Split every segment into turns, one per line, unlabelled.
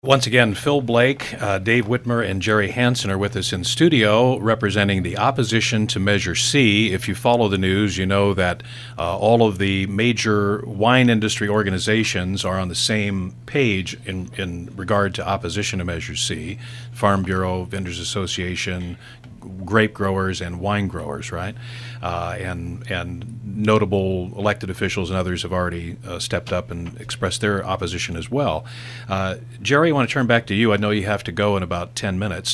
Once again, Phil Blake, Dave Whitmer, and Jerry Hansen are with us in studio representing the opposition to Measure C. If you follow the news, you know that all of the major wine industry organizations are on the same page in regard to opposition to Measure C. Farm Bureau, Vendors Association, grape growers and wine growers, right? And notable elected officials and others have already stepped up and expressed their opposition as well. Jerry, I want to turn back to you. I know you have to go in about 10 minutes.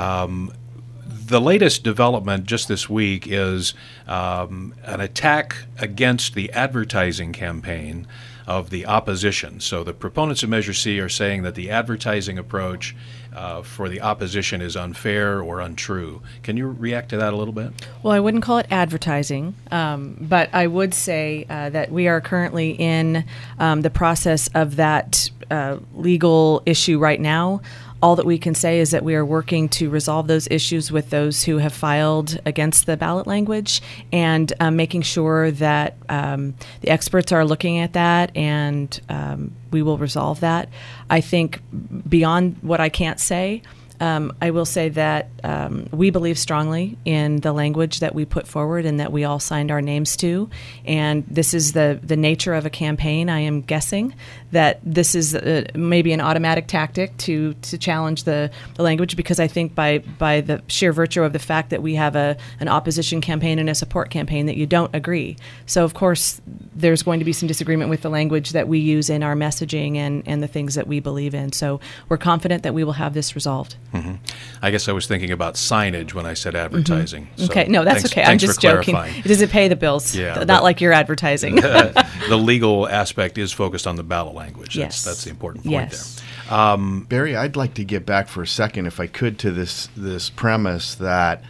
The latest development just this week is an attack against the advertising campaign of the opposition. So the proponents of Measure C are saying that the advertising approach for the opposition is unfair or untrue. Can you react to that a little bit?
Well, I wouldn't call it advertising, but I would say that we are currently in the process of that legal issue right now. All that we can say is that we are working to resolve those issues with those who have filed against the ballot language and making sure that the experts are looking at that and we will resolve that. I think beyond what I can't say, I will say that we believe strongly in the language that we put forward and that we all signed our names to. And this is the nature of a campaign. I am guessing that this is maybe an automatic tactic to challenge the language, because I think by the sheer virtue of the fact that we have an opposition campaign and a support campaign that you don't agree. So, of course, there's going to be some disagreement with the language that we use in our messaging and the things that we believe in. So we're confident that we will have this resolved.
Mm-hmm. I guess I was thinking about signage when I said advertising.
Mm-hmm. Okay, no, that's okay. I'm just joking. Does it pay the bills?
Yeah,
not like you're advertising.
The legal aspect is focused on the ballot language.
Yes.
That's the important point
there.
Barry, I'd like to get back for a second, if I could, to this premise that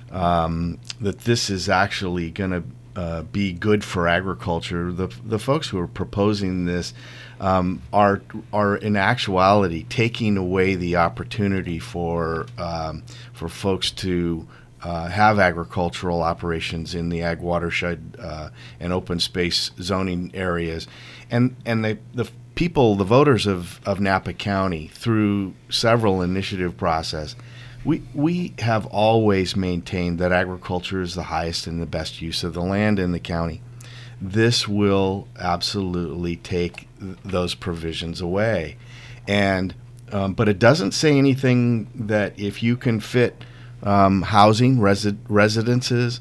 that this is actually going to be good for agriculture. The folks who are proposing this are in actuality taking away the opportunity for folks to have agricultural operations in the ag watershed and open space zoning areas, and the people, the voters of Napa County, through several initiative process, we have always maintained that agriculture is the highest and the best use of the land in the county. This will absolutely take those provisions away, and but it doesn't say anything that if you can fit housing, residences,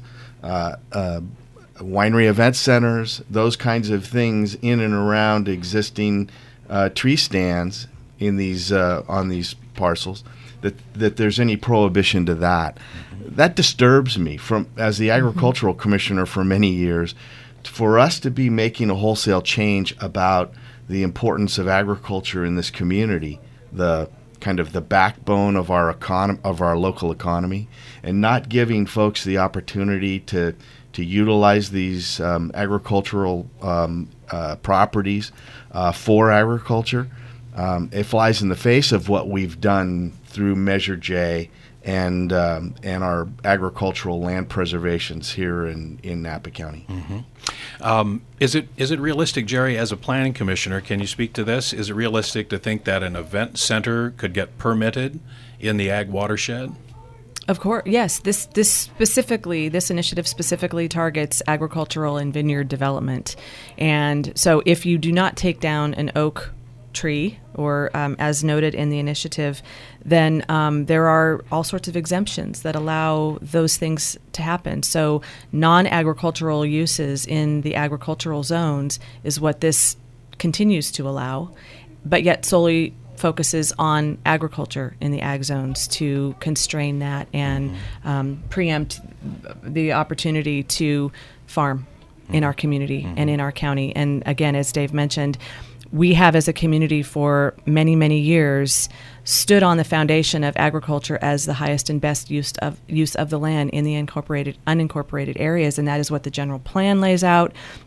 winery event centers, those kinds of things in and around existing tree stands in these on these parcels, that there's any prohibition to that. That disturbs me as the agricultural commissioner for many years. For us to be making a wholesale change about the importance of agriculture in this community, the kind of the backbone of our local economy, and not giving folks the opportunity to utilize these agricultural properties for agriculture, it flies in the face of what we've done through Measure J and our agricultural land preservations here in Napa County.
Mm-hmm. Is it realistic, Jerry, as a planning commissioner, can you speak to this? Is it realistic to think that an event center could get permitted in the ag watershed?
Of course, yes. This initiative specifically targets agricultural and vineyard development. And so if you do not take down an oak tree, or as noted in the initiative, then there are all sorts of exemptions that allow those things to happen. So non-agricultural uses in the agricultural zones is what this continues to allow, but yet solely focuses on agriculture in the ag zones to constrain that and preempt the opportunity to farm in our community and in our county. And again, as Dave mentioned, we have as a community for many, many years stood on the foundation of agriculture as the highest and best use of the land in the unincorporated areas, and that is what the general plan lays out.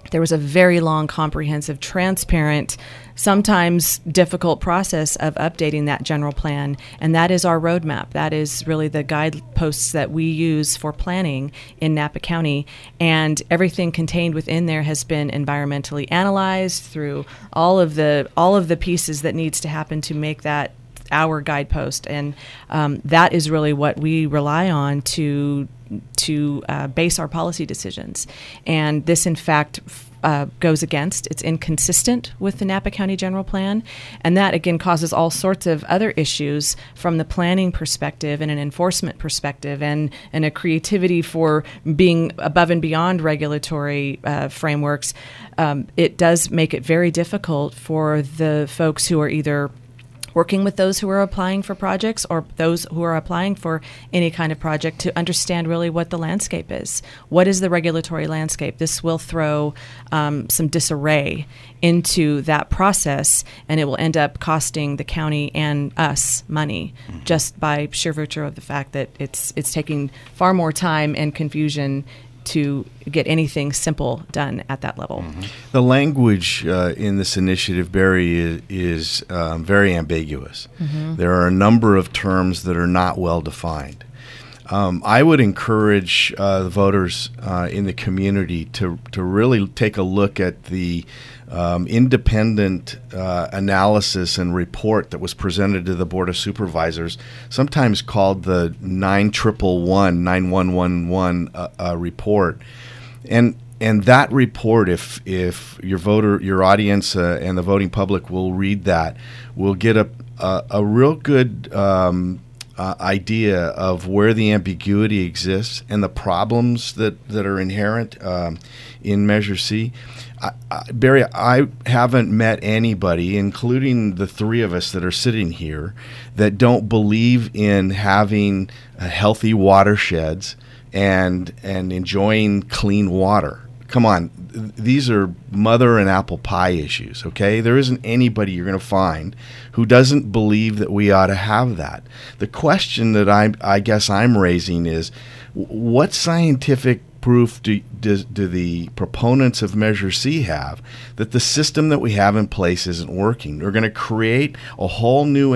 there was a very long, comprehensive, transparent, sometimes difficult process of updating that general plan, and that is our roadmap. That is really the guideposts that we use for planning in Napa County, and everything contained within there has been environmentally analyzed through all of the pieces that needs to happen to make that our guidepost, and that is really what we rely on to base our policy decisions. And this, in fact, goes against, it's inconsistent with the Napa County General Plan, and that again causes all sorts of other issues from the planning perspective and an enforcement perspective, and a creativity for being above and beyond regulatory frameworks. It does make it very difficult for the folks who are either working with those who are applying for projects or those who are applying for any kind of project to understand really what the landscape is. What is the regulatory landscape? This will throw some disarray into that process, and it will end up costing the county and us money just by sheer virtue of the fact that it's taking far more time and confusion to get anything simple done at that level.
The language in this initiative, Barry, is very ambiguous. There are a number of terms that are not well defined. I would encourage the voters in the community to really take a look at the independent analysis and report that was presented to the Board of Supervisors, sometimes called the 9111 report. And that report, if your audience and the voting public will read that, will get a real good idea of where the ambiguity exists and the problems that are inherent in Measure C. Barry, I haven't met anybody, including the three of us that are sitting here, that don't believe in having healthy watersheds and enjoying clean water. Come on, these are mother and apple pie issues, okay? There isn't anybody you're going to find who doesn't believe that we ought to have that. The question that I guess I'm raising is, what scientific proof do the proponents of Measure C have that the system that we have in place isn't working? We're going to create a whole new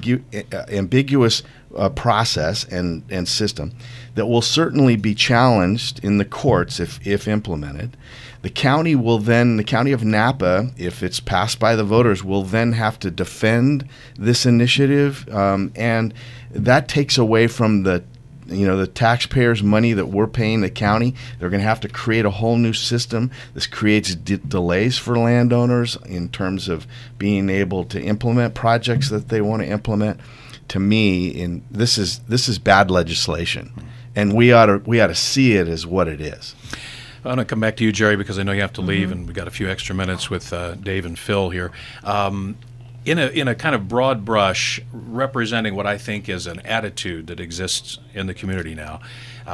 ambiguous process and system that will certainly be challenged in the courts if implemented. The county of Napa, if it's passed by the voters, will then have to defend this initiative, and that takes away from the taxpayers' money that we're paying the county. They're going to have to create a whole new system. This creates delays for landowners in terms of being able to implement projects that they want to implement. To me, this is bad legislation, and we ought to see it as what it is.
I want to come back to you, Jerry, because I know you have to leave, and we've got a few extra minutes with Dave and Phil here. In a kind of broad brush, representing what I think is an attitude that exists in the community now.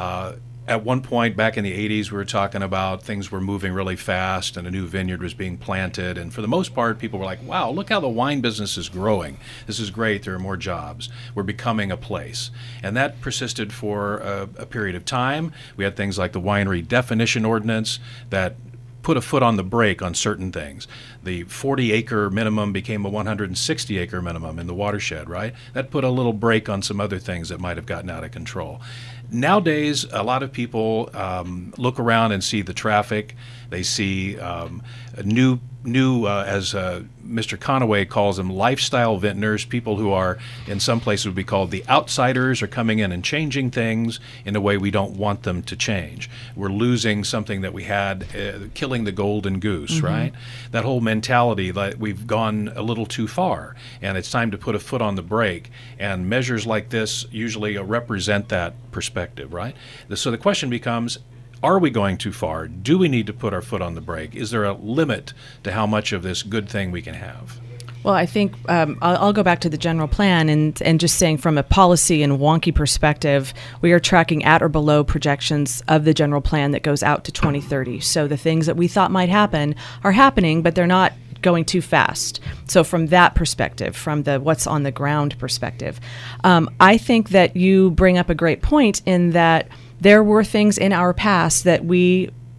At one point back in the 80s, we were talking about things were moving really fast and a new vineyard was being planted. And for the most part, people were like, wow, look how the wine business is growing. This is great. There are more jobs. We're becoming a place. And that persisted for a period of time. We had things like the winery definition ordinance that put a foot on the brake on certain things. The 40-acre minimum became a 160-acre minimum in the watershed, right? That put a little brake on some other things that might have gotten out of control. Nowadays, a lot of people look around and see the traffic. They see new as Mr. Conaway calls them, lifestyle vintners, people who are, in some places would be called the outsiders, are coming in and changing things in a way we don't want them to change. We're losing something that we had, killing the golden goose, right? That whole mentality that we've gone a little too far, and it's time to put a foot on the brake. And measures like this usually represent that perspective, right? So the question becomes, are we going too far? Do we need to put our foot on the brake? Is there a limit to how much of this good thing we can have?
Well, I think I'll go back to the general plan and just saying from a policy and wonky perspective, we are tracking at or below projections of the general plan that goes out to 2030. So the things that we thought might happen are happening, but they're not going too fast. So from that perspective, from the what's on the ground perspective, I think that you bring up a great point in that there were things in our past that we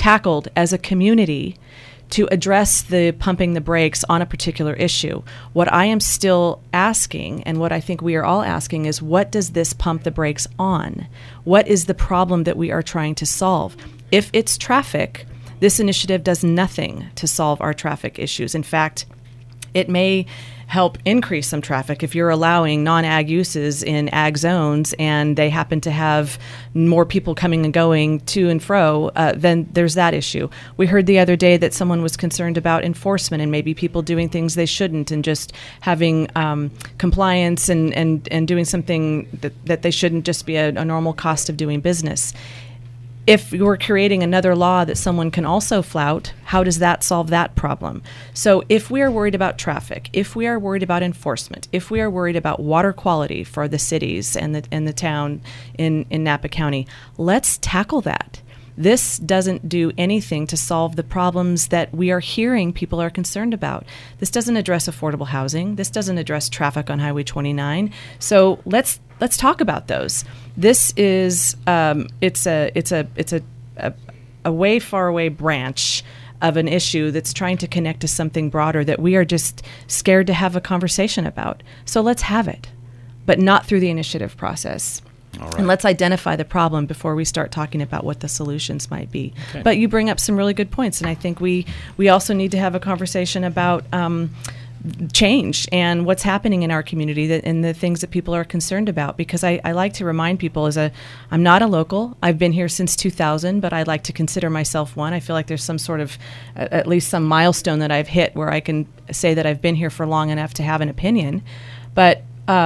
tackled as a community to address the pumping the brakes on a particular issue. What I am still asking, and what I think we are all asking, is what does this pump the brakes on? What is the problem that we are trying to solve? If it's traffic, this initiative does nothing to solve our traffic issues. In fact, it may help increase some traffic if you're allowing non-ag uses in ag zones and they happen to have more people coming and going to and fro, then there's that issue. We heard the other day that someone was concerned about enforcement and maybe people doing things they shouldn't and just having compliance and doing something that they shouldn't, just be a normal cost of doing business. If you're creating another law that someone can also flout, how does that solve that problem? So if we are worried about traffic, if we are worried about enforcement, if we are worried about water quality for the cities and the town in Napa County, let's tackle that. This doesn't do anything to solve the problems that we are hearing people are concerned about. This doesn't address affordable housing. This doesn't address traffic on Highway 29. So let's talk about those. This is it's a way far away branch of an issue that's trying to connect to something broader that we are just scared to have a conversation about. So let's have it, but not through the initiative process.
All right.
And let's identify the problem before we start talking about what the solutions might be.
Okay.
But you bring up some really good points, and I think we also need to have a conversation about change and what's happening in our community and the things that people are concerned about. Because I like to remind people, I'm not a local. I've been here since 2000, but I like to consider myself one. I feel like there's some sort of, at least some milestone that I've hit where I can say that I've been here for long enough to have an opinion. But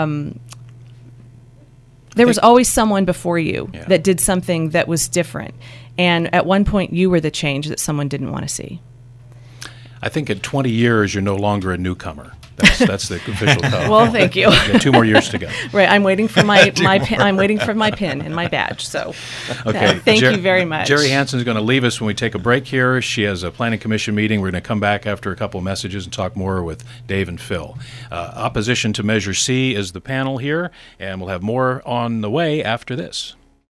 there was always someone before you that did something that was different. And at one point, you were the change that someone didn't want to see.
I think in 20 years, you're no longer a newcomer. That's the official code.
Well, thank you.
You got 2 more years to go.
Right, I'm waiting for my pin. I'm waiting for my pin and my badge. So,
Okay.
thank you very much.
Jerry Hansen is going to leave us when we take a break here. She has a planning commission meeting. We're going to come back after a couple of messages and talk more with Dave and Phil. Opposition to Measure C is the panel here, and we'll have more on the way after this.